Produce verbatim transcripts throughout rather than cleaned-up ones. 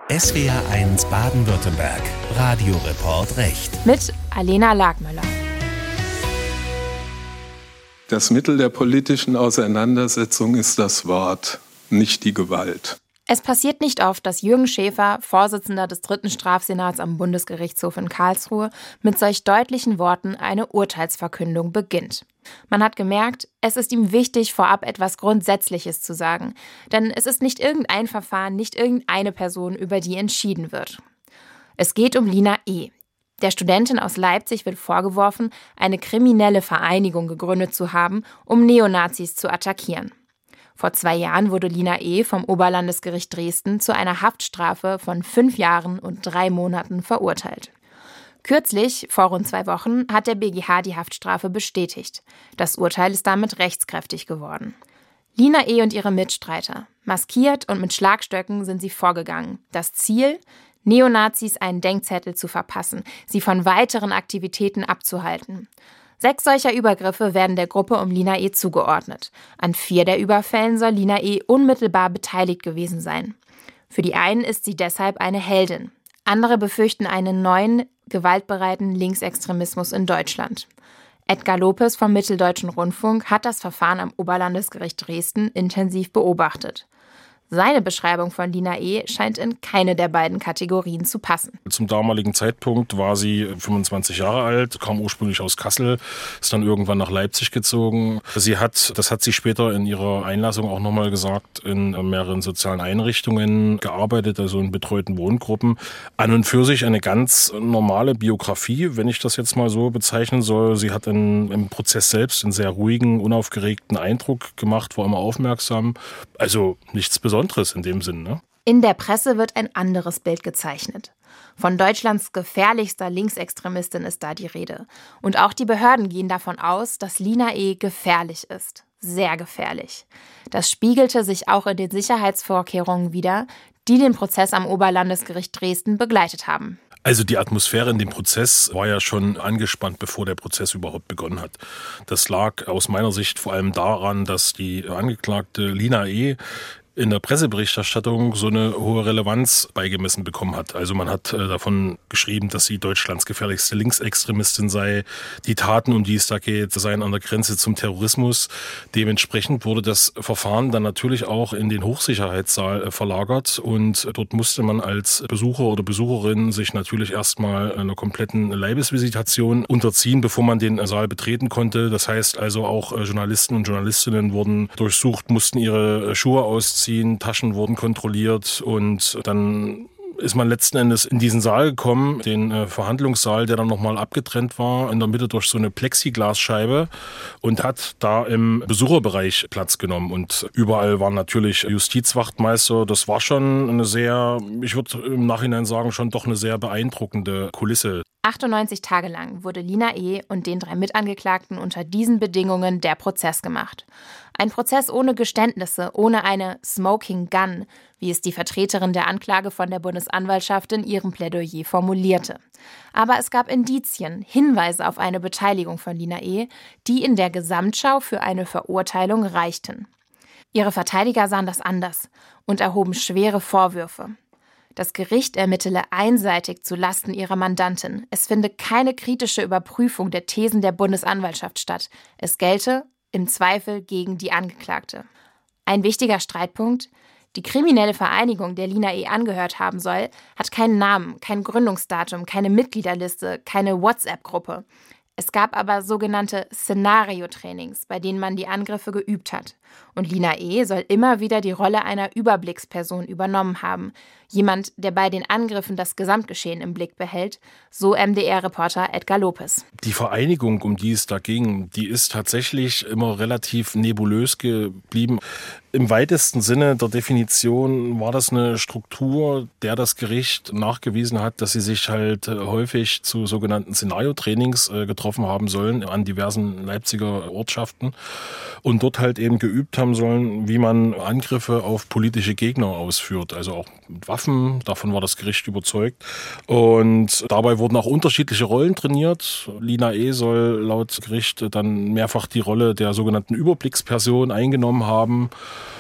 S W R eins Baden-Württemberg. Radioreport Recht. Mit Alena Lagmöller. Das Mittel der politischen Auseinandersetzung ist das Wort, nicht die Gewalt. Es passiert nicht oft, dass Jürgen Schäfer, Vorsitzender des dritten Strafsenats am Bundesgerichtshof in Karlsruhe, mit solch deutlichen Worten eine Urteilsverkündung beginnt. Man hat gemerkt, es ist ihm wichtig, vorab etwas Grundsätzliches zu sagen. Denn es ist nicht irgendein Verfahren, nicht irgendeine Person, über die entschieden wird. Es geht um Lina E. Der Studentin aus Leipzig wird vorgeworfen, eine kriminelle Vereinigung gegründet zu haben, um Neonazis zu attackieren. Vor zwei Jahren wurde Lina E. vom Oberlandesgericht Dresden zu einer Haftstrafe von fünf Jahren und drei Monaten verurteilt. Kürzlich, vor rund zwei Wochen, hat der B G H die Haftstrafe bestätigt. Das Urteil ist damit rechtskräftig geworden. Lina E. und ihre Mitstreiter. Maskiert und mit Schlagstöcken sind sie vorgegangen. Das Ziel? Neonazis einen Denkzettel zu verpassen, sie von weiteren Aktivitäten abzuhalten. Sechs solcher Übergriffe werden der Gruppe um Lina E. zugeordnet. An vier der Überfällen soll Lina E. unmittelbar beteiligt gewesen sein. Für die einen ist sie deshalb eine Heldin. Andere befürchten einen neuen, gewaltbereiten Linksextremismus in Deutschland. Edgar Lopez vom Mitteldeutschen Rundfunk hat das Verfahren am Oberlandesgericht Dresden intensiv beobachtet. Seine Beschreibung von Lina E. scheint in keine der beiden Kategorien zu passen. Zum damaligen Zeitpunkt war sie fünfundzwanzig Jahre alt, kam ursprünglich aus Kassel, ist dann irgendwann nach Leipzig gezogen. Sie hat, das hat sie später in ihrer Einlassung auch nochmal gesagt, in mehreren sozialen Einrichtungen gearbeitet, also in betreuten Wohngruppen. An und für sich eine ganz normale Biografie, wenn ich das jetzt mal so bezeichnen soll. Sie hat in, im Prozess selbst einen sehr ruhigen, unaufgeregten Eindruck gemacht, war immer aufmerksam. Also nichts Besonderes. Besonderes in dem Sinn, ne? In der Presse wird ein anderes Bild gezeichnet. Von Deutschlands gefährlichster Linksextremistin ist da die Rede. Und auch die Behörden gehen davon aus, dass Lina E. gefährlich ist. Sehr gefährlich. Das spiegelte sich auch in den Sicherheitsvorkehrungen wider, die den Prozess am Oberlandesgericht Dresden begleitet haben. Also die Atmosphäre in dem Prozess war ja schon angespannt, bevor der Prozess überhaupt begonnen hat. Das lag aus meiner Sicht vor allem daran, dass die Angeklagte Lina E. in der Presseberichterstattung so eine hohe Relevanz beigemessen bekommen hat. Also man hat äh, davon geschrieben, dass sie Deutschlands gefährlichste Linksextremistin sei. Die Taten, um die es da geht, seien an der Grenze zum Terrorismus. Dementsprechend wurde das Verfahren dann natürlich auch in den Hochsicherheitssaal äh, verlagert. Und dort musste man als Besucher oder Besucherin sich natürlich erstmal einer kompletten Leibesvisitation unterziehen, bevor man den Saal betreten konnte. Das heißt also auch äh, Journalisten und Journalistinnen wurden durchsucht, mussten ihre äh, Schuhe ausziehen. Taschen wurden kontrolliert und dann ist man letzten Endes in diesen Saal gekommen, den äh, Verhandlungssaal, der dann nochmal abgetrennt war, in der Mitte durch so eine Plexiglasscheibe und hat da im Besucherbereich Platz genommen. Und überall waren natürlich Justizwachtmeister. Das war schon eine sehr, ich würde im Nachhinein sagen, schon doch eine sehr beeindruckende Kulisse. achtundneunzig Tage lang wurde Lina E. und den drei Mitangeklagten unter diesen Bedingungen der Prozess gemacht. Ein Prozess ohne Geständnisse, ohne eine Smoking Gun, wie es die Vertreterin der Anklage von der Bundesanwaltschaft in ihrem Plädoyer formulierte. Aber es gab Indizien, Hinweise auf eine Beteiligung von Lina E., die in der Gesamtschau für eine Verurteilung reichten. Ihre Verteidiger sahen das anders und erhoben schwere Vorwürfe. Das Gericht ermittele einseitig zu Lasten ihrer Mandantin. Es finde keine kritische Überprüfung der Thesen der Bundesanwaltschaft statt. Es gelte im Zweifel gegen die Angeklagte. Ein wichtiger Streitpunkt: Die kriminelle Vereinigung, der Lina E. angehört haben soll, hat keinen Namen, kein Gründungsdatum, keine Mitgliederliste, keine WhatsApp-Gruppe. Es gab aber sogenannte Szenario-Trainings, bei denen man die Angriffe geübt hat. Und Lina E. soll immer wieder die Rolle einer Überblicksperson übernommen haben. Jemand, der bei den Angriffen das Gesamtgeschehen im Blick behält, so M D R-Reporter Edgar Lopez. Die Vereinigung, um die es da ging, die ist tatsächlich immer relativ nebulös geblieben. Im weitesten Sinne der Definition war das eine Struktur, der das Gericht nachgewiesen hat, dass sie sich halt häufig zu sogenannten Szenario-Trainings getroffen haben sollen an diversen Leipziger Ortschaften und dort halt eben geübt haben sollen, wie man Angriffe auf politische Gegner ausführt, also auch mit Waffen, davon war das Gericht überzeugt. Und dabei wurden auch unterschiedliche Rollen trainiert. Lina E. soll laut Gericht dann mehrfach die Rolle der sogenannten Überblicksperson eingenommen haben.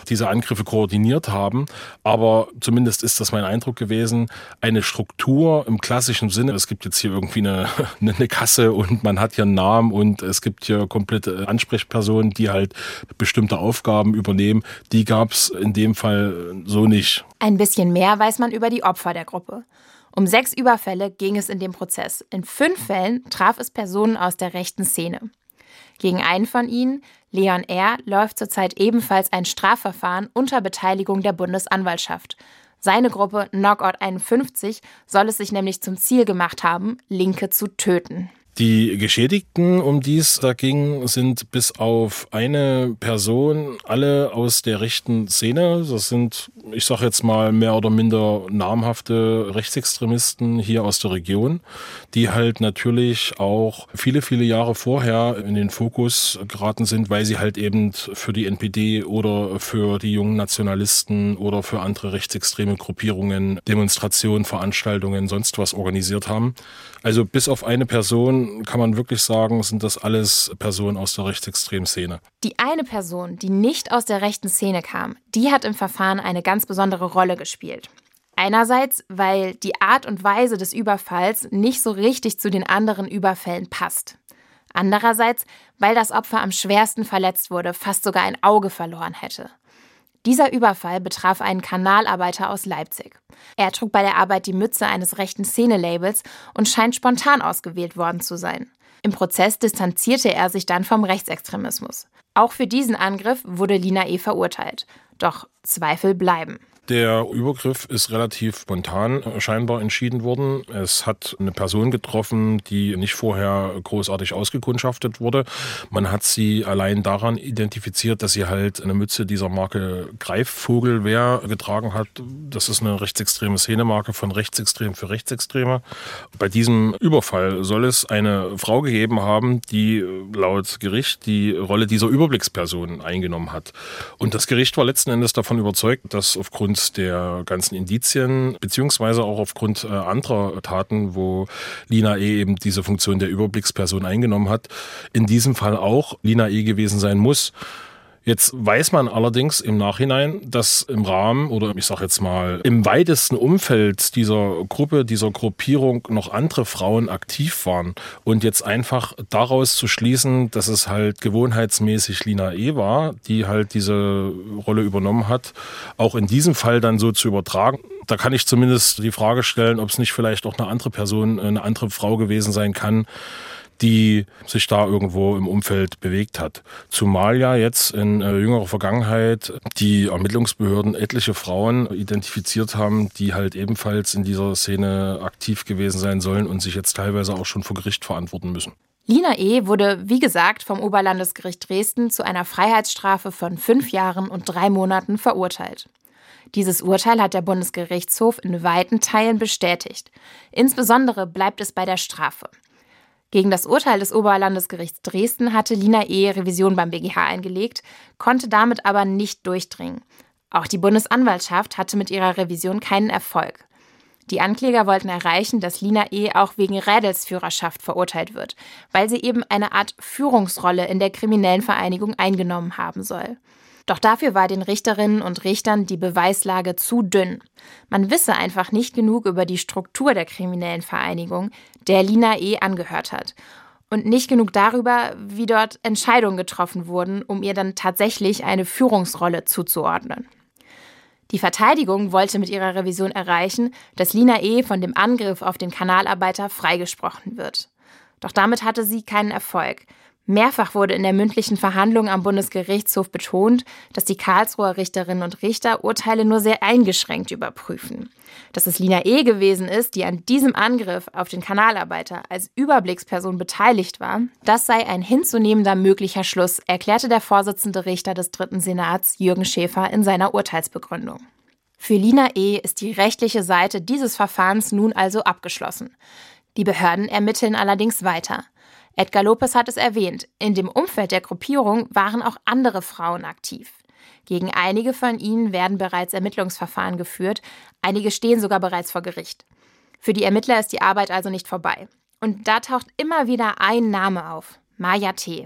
diese Angriffe koordiniert haben. Aber zumindest ist das mein Eindruck gewesen, eine Struktur im klassischen Sinne. Es gibt jetzt hier irgendwie eine, eine Kasse und man hat hier einen Namen und es gibt hier komplette Ansprechpersonen, die halt bestimmte Aufgaben übernehmen. Die gab es in dem Fall so nicht. Ein bisschen mehr weiß man über die Opfer der Gruppe. Um sechs Überfälle ging es in dem Prozess. In fünf Fällen traf es Personen aus der rechten Szene. Gegen einen von ihnen, Leon R., läuft zurzeit ebenfalls ein Strafverfahren unter Beteiligung der Bundesanwaltschaft. Seine Gruppe Knockout einundfünfzig soll es sich nämlich zum Ziel gemacht haben, Linke zu töten. Die Geschädigten, um die es da ging, sind bis auf eine Person alle aus der rechten Szene. Das sind, ich sage jetzt mal, mehr oder minder namhafte Rechtsextremisten hier aus der Region, die halt natürlich auch viele, viele Jahre vorher in den Fokus geraten sind, weil sie halt eben für die N P D oder für die jungen Nationalisten oder für andere rechtsextreme Gruppierungen Demonstrationen, Veranstaltungen, sonst was organisiert haben. Also bis auf eine Person kann man wirklich sagen, sind das alles Personen aus der rechtsextremen Szene. Die eine Person, die nicht aus der rechten Szene kam, die hat im Verfahren eine ganz besondere Rolle gespielt. Einerseits, weil die Art und Weise des Überfalls nicht so richtig zu den anderen Überfällen passt. Andererseits, weil das Opfer am schwersten verletzt wurde, fast sogar ein Auge verloren hätte. Dieser Überfall betraf einen Kanalarbeiter aus Leipzig. Er trug bei der Arbeit die Mütze eines rechten Szene-Labels und scheint spontan ausgewählt worden zu sein. Im Prozess distanzierte er sich dann vom Rechtsextremismus. Auch für diesen Angriff wurde Lina E. verurteilt. Doch Zweifel bleiben. Der Übergriff ist relativ spontan scheinbar entschieden worden. Es hat eine Person getroffen, die nicht vorher großartig ausgekundschaftet wurde. Man hat sie allein daran identifiziert, dass sie halt eine Mütze dieser Marke Greifvogelwehr getragen hat. Das ist eine rechtsextreme Szenemarke von Rechtsextrem für Rechtsextreme. Bei diesem Überfall soll es eine Frau gegeben haben, die laut Gericht die Rolle dieser Überblicksperson eingenommen hat. Und das Gericht war letzten Endes davon überzeugt, dass aufgrund der ganzen Indizien, beziehungsweise auch aufgrund äh, anderer Taten, wo Lina E. eben diese Funktion der Überblicksperson eingenommen hat, in diesem Fall auch Lina E. gewesen sein muss. Jetzt weiß man allerdings im Nachhinein, dass im Rahmen oder ich sage jetzt mal im weitesten Umfeld dieser Gruppe, dieser Gruppierung noch andere Frauen aktiv waren. Und jetzt einfach daraus zu schließen, dass es halt gewohnheitsmäßig Lina E. war, die halt diese Rolle übernommen hat, auch in diesem Fall dann so zu übertragen. Da kann ich zumindest die Frage stellen, ob es nicht vielleicht auch eine andere Person, eine andere Frau gewesen sein kann, die sich da irgendwo im Umfeld bewegt hat. Zumal ja jetzt in äh, jüngerer Vergangenheit die Ermittlungsbehörden etliche Frauen identifiziert haben, die halt ebenfalls in dieser Szene aktiv gewesen sein sollen und sich jetzt teilweise auch schon vor Gericht verantworten müssen. Lina E. wurde, wie gesagt, vom Oberlandesgericht Dresden zu einer Freiheitsstrafe von fünf Jahren und drei Monaten verurteilt. Dieses Urteil hat der Bundesgerichtshof in weiten Teilen bestätigt. Insbesondere bleibt es bei der Strafe. Gegen das Urteil des Oberlandesgerichts Dresden hatte Lina E. Revision beim B G H eingelegt, konnte damit aber nicht durchdringen. Auch die Bundesanwaltschaft hatte mit ihrer Revision keinen Erfolg. Die Ankläger wollten erreichen, dass Lina E. auch wegen Rädelsführerschaft verurteilt wird, weil sie eben eine Art Führungsrolle in der kriminellen Vereinigung eingenommen haben soll. Doch dafür war den Richterinnen und Richtern die Beweislage zu dünn. Man wisse einfach nicht genug über die Struktur der kriminellen Vereinigung, der Lina E. angehört hat. Und nicht genug darüber, wie dort Entscheidungen getroffen wurden, um ihr dann tatsächlich eine Führungsrolle zuzuordnen. Die Verteidigung wollte mit ihrer Revision erreichen, dass Lina E. von dem Angriff auf den Kanalarbeiter freigesprochen wird. Doch damit hatte sie keinen Erfolg. Mehrfach wurde in der mündlichen Verhandlung am Bundesgerichtshof betont, dass die Karlsruher Richterinnen und Richter Urteile nur sehr eingeschränkt überprüfen. Dass es Lina E. gewesen ist, die an diesem Angriff auf den Kanalarbeiter als Überblicksperson beteiligt war, das sei ein hinzunehmender möglicher Schluss, erklärte der Vorsitzende Richter des Dritten Senats, Jürgen Schäfer, in seiner Urteilsbegründung. Für Lina E. ist die rechtliche Seite dieses Verfahrens nun also abgeschlossen. Die Behörden ermitteln allerdings weiter. Edgar Lopez hat es erwähnt, in dem Umfeld der Gruppierung waren auch andere Frauen aktiv. Gegen einige von ihnen werden bereits Ermittlungsverfahren geführt, einige stehen sogar bereits vor Gericht. Für die Ermittler ist die Arbeit also nicht vorbei. Und da taucht immer wieder ein Name auf, Maja T.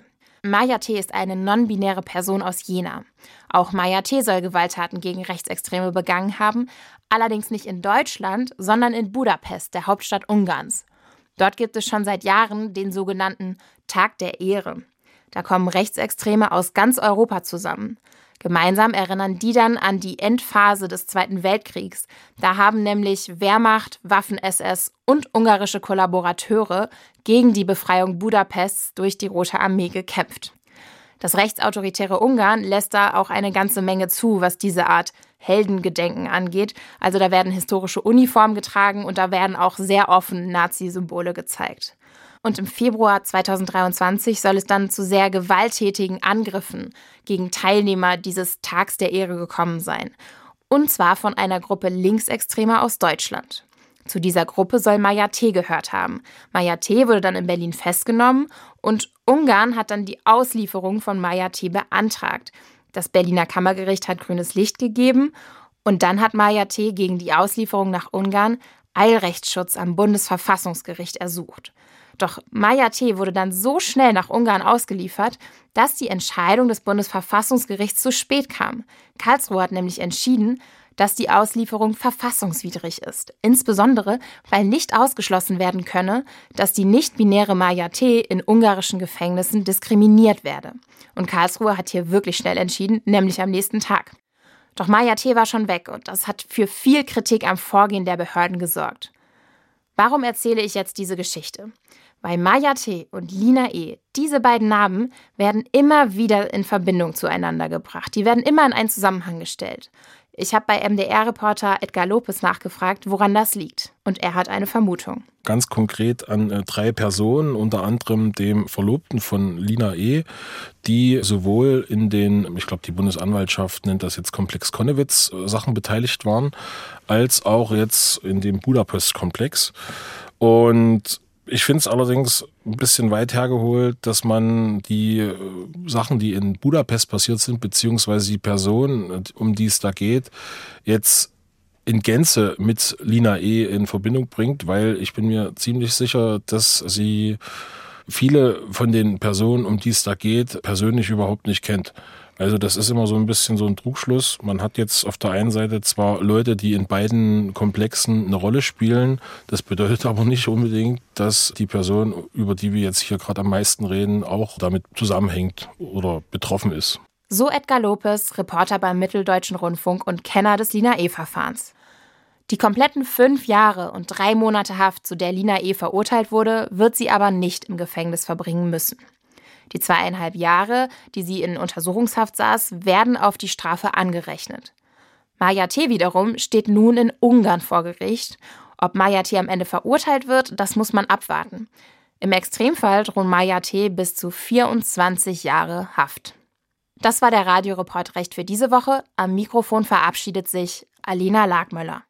Maya T. ist eine non-binäre Person aus Jena. Auch Maya T. soll Gewalttaten gegen Rechtsextreme begangen haben, allerdings nicht in Deutschland, sondern in Budapest, der Hauptstadt Ungarns. Dort gibt es schon seit Jahren den sogenannten Tag der Ehre. Da kommen Rechtsextreme aus ganz Europa zusammen. Gemeinsam erinnern die dann an die Endphase des Zweiten Weltkriegs. Da haben nämlich Wehrmacht, Waffen-S S und ungarische Kollaborateure gegen die Befreiung Budapests durch die Rote Armee gekämpft. Das rechtsautoritäre Ungarn lässt da auch eine ganze Menge zu, was diese Art Heldengedenken angeht. Also da werden historische Uniformen getragen und da werden auch sehr offen Nazi-Symbole gezeigt. Und im Februar zweitausenddreiundzwanzig soll es dann zu sehr gewalttätigen Angriffen gegen Teilnehmer dieses Tags der Ehre gekommen sein. Und zwar von einer Gruppe Linksextremer aus Deutschland. Zu dieser Gruppe soll Maya T. gehört haben. Maya T. wurde dann in Berlin festgenommen und Ungarn hat dann die Auslieferung von Maya T. beantragt. Das Berliner Kammergericht hat grünes Licht gegeben und dann hat Maya T. gegen die Auslieferung nach Ungarn Eilrechtsschutz am Bundesverfassungsgericht ersucht. Doch Maya T. wurde dann so schnell nach Ungarn ausgeliefert, dass die Entscheidung des Bundesverfassungsgerichts zu spät kam. Karlsruhe hat nämlich entschieden, dass die Auslieferung verfassungswidrig ist. Insbesondere, weil nicht ausgeschlossen werden könne, dass die nicht-binäre Maya T. in ungarischen Gefängnissen diskriminiert werde. Und Karlsruhe hat hier wirklich schnell entschieden, nämlich am nächsten Tag. Doch Maya T. war schon weg und das hat für viel Kritik am Vorgehen der Behörden gesorgt. Warum erzähle ich jetzt diese Geschichte? Weil Maya T. und Lina E., diese beiden Namen, werden immer wieder in Verbindung zueinander gebracht. Die werden immer in einen Zusammenhang gestellt. Ich habe bei M D R-Reporter Edgar Lopez nachgefragt, woran das liegt. Und er hat eine Vermutung. Ganz konkret an äh, drei Personen, unter anderem dem Verlobten von Lina E., die sowohl in den, ich glaube die Bundesanwaltschaft nennt das jetzt Komplex Konnewitz, äh, Sachen beteiligt waren, als auch jetzt in dem Budapest-Komplex. Und ich finde es allerdings ein bisschen weit hergeholt, dass man die äh, Sachen, die in Budapest passiert sind, beziehungsweise die Person, um die es da geht, jetzt in Gänze mit Lina E. in Verbindung bringt, weil ich bin mir ziemlich sicher, dass sie viele von den Personen, um die es da geht, persönlich überhaupt nicht kennt. Also das ist immer so ein bisschen so ein Trugschluss. Man hat jetzt auf der einen Seite zwar Leute, die in beiden Komplexen eine Rolle spielen. Das bedeutet aber nicht unbedingt, dass die Person, über die wir jetzt hier gerade am meisten reden, auch damit zusammenhängt oder betroffen ist. So Edgar Lopez, Reporter beim Mitteldeutschen Rundfunk und Kenner des Lina E.-Verfahrens. Die kompletten fünf Jahre und drei Monate Haft, zu der Lina E. verurteilt wurde, wird sie aber nicht im Gefängnis verbringen müssen. Die zweieinhalb Jahre, die sie in Untersuchungshaft saß, werden auf die Strafe angerechnet. Maya T. wiederum steht nun in Ungarn vor Gericht. Ob Maya T. am Ende verurteilt wird, das muss man abwarten. Im Extremfall drohen Maya T. bis zu vierundzwanzig Jahre Haft. Das war der Radioreport Recht für diese Woche. Am Mikrofon verabschiedet sich Alina Lagmöller.